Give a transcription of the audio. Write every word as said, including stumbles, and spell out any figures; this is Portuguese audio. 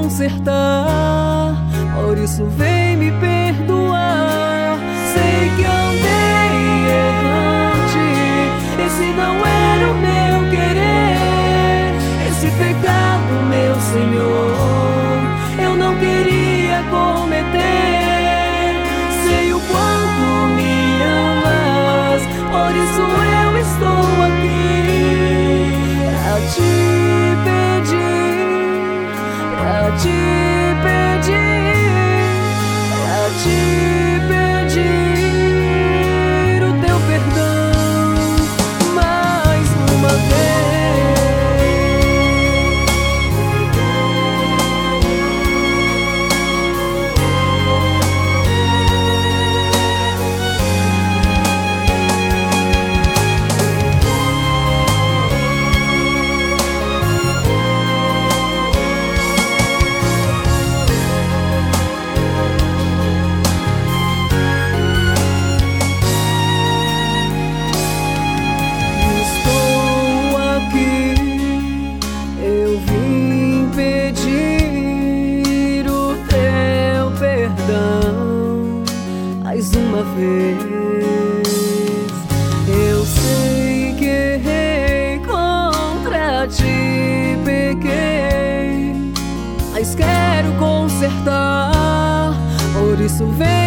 consertar, por isso vem me perdoar. Sei que andei errante, esse não era o meu querer, esse pecado, meu Senhor, eu não queria cometer. Sei o quanto me amas, por isso eu estou aqui pra te pedir, pra te pedir, pra te pedir o teu perdão mais uma mais uma vez. Eu sei que errei, contra ti pequei, mas quero consertar, por isso vem